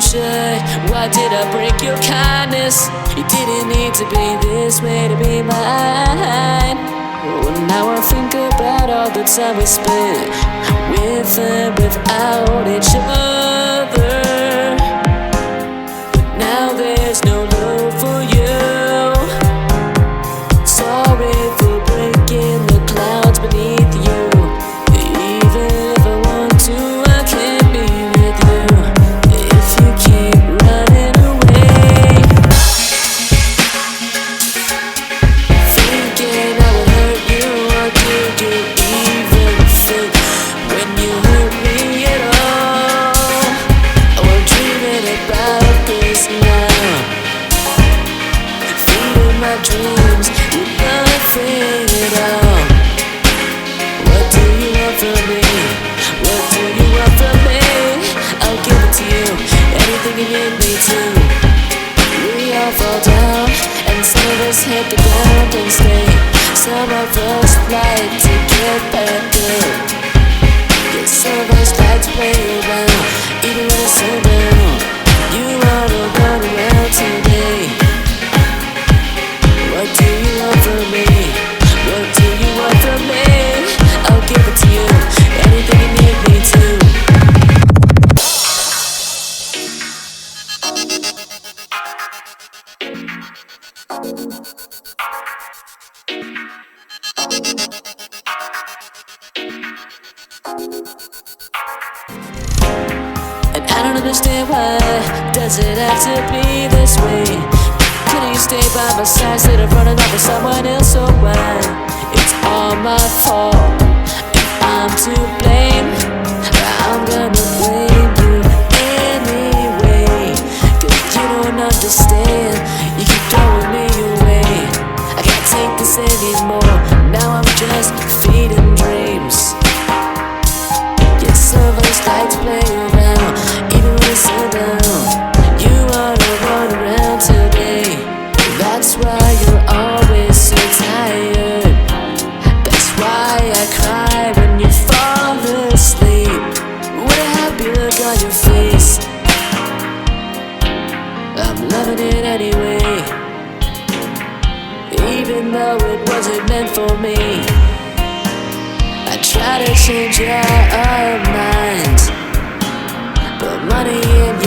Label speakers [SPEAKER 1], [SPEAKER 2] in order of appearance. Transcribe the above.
[SPEAKER 1] should. Why did I break your kindness? You didn't need to be this way to be mine. Well, now I think about all the time we spent with and without each other. But now there's no love for you. Sorry for breaking the clouds beneath you. Even if I want to, I can't be with you if you keep running away. Thinking I would hurt you, or did you even think when you hurt me at all? Oh, I'm dreaming about this now, feeding my dreams with nothing at all. What do you want from me? What do you want from me? I'll give it to you, anything you need me to. We all fall down, and some of us hit the ground and stay. Some of us like to get back up. Yeah, some of us like to play around, even when it's sundown. You wanna run around today. What do you want from me? What do you want from me? I'll give it to you, anything you need me to. And I don't understand why does it have to be this way? Couldn't you stay by my side instead of running off with someone else? So why? It's all my fault, I'm to blame. I'm gonna blame you anyway, 'cause you don't understand. You keep throwing me away. I can't take this anymore. Now I'm just feeding dreams. Yeah, some of us like to play around, even when it's sundown. You wanna run around today. That's why you're always so tired. That's why I cry when you fall asleep, with a happy look on your face. I'm loving it anyway, even though it wasn't meant for me. I try to change your mind, but money in